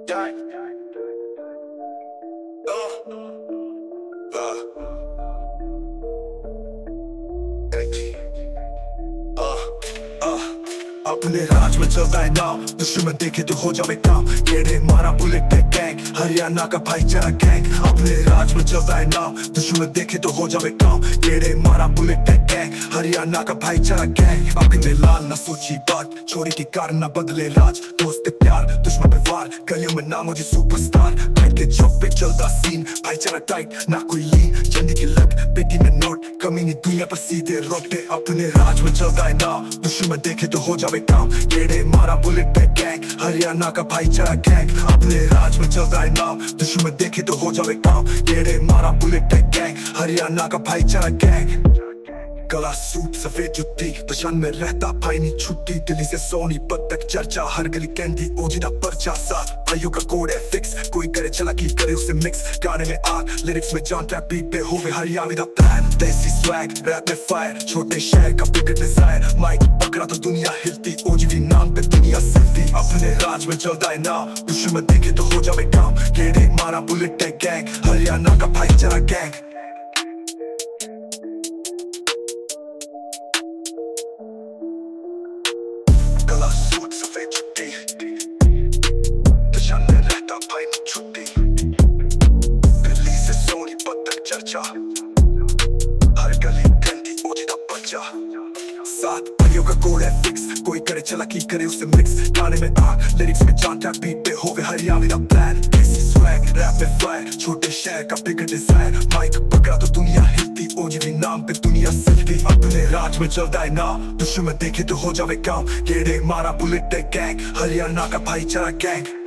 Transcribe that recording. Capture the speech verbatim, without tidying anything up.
die. Oh, uh, energy. Uh, uh. अपने राज में चलता है नाम, दुश्मन देखे तो हो जावे काम। केड़े मारा बुलेट है गैंग, हरियाणा का भाईचारा गैंग। अपने राज में चलता है नाम, दुश्मन देखे तो हो जावे काम। केड़े मारा बुलेट है गैंग, हरियाणा का भाईचारा गैंग। अपने लाल ना सोची बात, चोरी के कारण ना बदले राज। दोस्त प्यार दुश्मन पे वार, गलियों में नाम मुझे सुपरस्टार। फाइट के चौक पे चलता सीन, भाईचारा टाइट ना कोई लीन। चंदी की लग, पेटी में नोट, कमी नहीं दुनिया पर सीधे रोटे। अपने राज में चलता है नाम, दुश्मन देखे तो हो जावे काम। केड़े मारा बुलेट पे गैंग, हरियाणा का भाईचारा गैंग। अपने राज में चलता है नाम, दुश्मन देखे तो हो जावे काम। केड़े मारा बुलेट पे गैंग, हरियाणा का भाईचारा गैंग। काला सूट सफेद जुत्ती, पहचान में रहता भाई नहीं छुट्टी। दिल्ली से सोनी तक चर्चा, हर गली कैंडी ओजीदा पर्चा। साथ भाइयों का कोड है फिक्स, कोई करे चला की करे उसे मिक्स। गाने में आग, लिरिक्स में जान, ट्रैप बीट पे होवे हरियाणवी दा प्लान। देसी स्वैग, रैप में फायर, छोटे शहर का बिगड़ डिजायर। माइक पकड़ा तो दुनिया हिलती, ओजीडी नाम पे दुनिया सिलती। अपने राज में चलता है नाम, दुश्मन देखे तो हो जावे काम। केड़े मारा बुलेट है गैंग, हरियाणा का भाईचारा गैंग। चर्चा, हर गली गंदी ओजीदा पर्चा। साथ भाइयों का कोड है फिक्स, कोई करे चला की करे उसे मिक्स। गाने में आग, लिरिक्स में जान, ट्रैप बीट पे होवे हरियाणवी दा प्लान। देसी स्वैग, रैप में फायर, छोटे शहर का बिगड़ डिजायर। माइक पकड़ा तो दुनिया हिलती, ओजीडी नाम पे दुनिया सिलती। अपने राज में चलता है नाम, दुश्मन देखे तो हो जावे काम। केड़े मारा बुलेट है गैंग, हरियाणा का भाईचारा गैंग।